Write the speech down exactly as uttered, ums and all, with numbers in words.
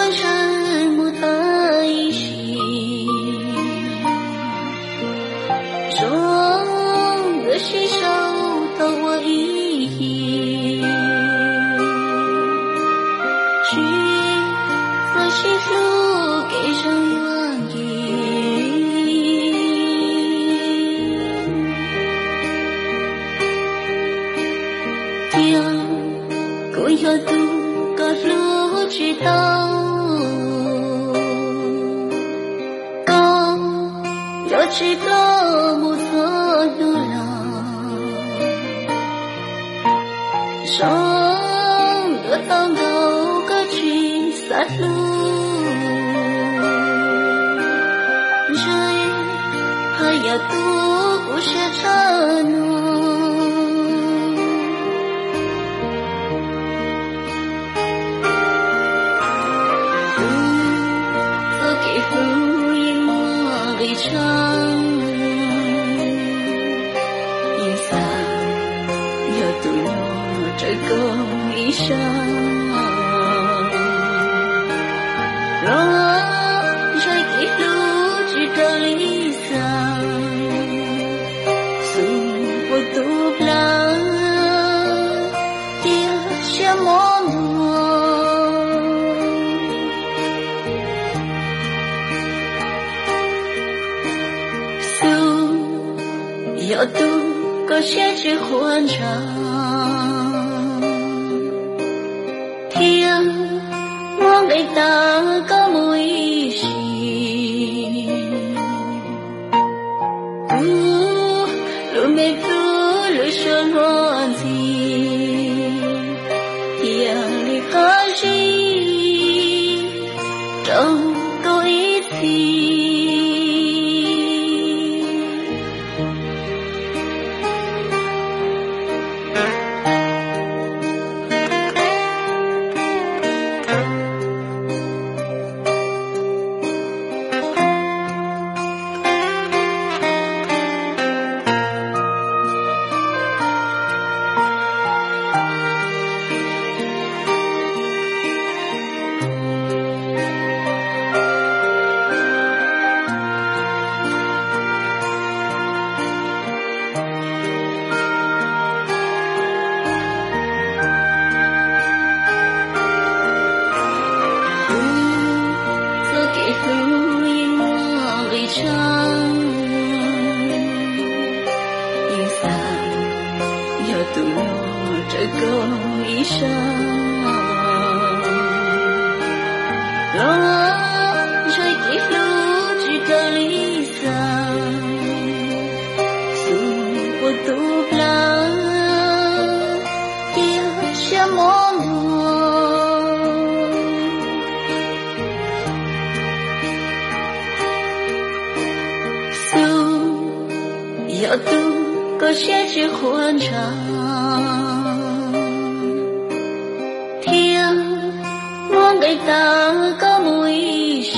红尘不得一心，终的携手到我一意，去和幸福给上愿意，听故乡渡个路知道，高要知道不错路了，上得当高个去散路，这还要渡不是承诺。长一生要度我这个一生，若在一路只得理想，诉不渡不了，也想默默。要渡过些许欢畅，天我给大个母一心，不路没不路上乱子，天里开心，争过一次。长一生要度我这个一生，若在一路只得理想，诉不渡不了，也想默默。要渡过些许欢畅，天我给大个母一心，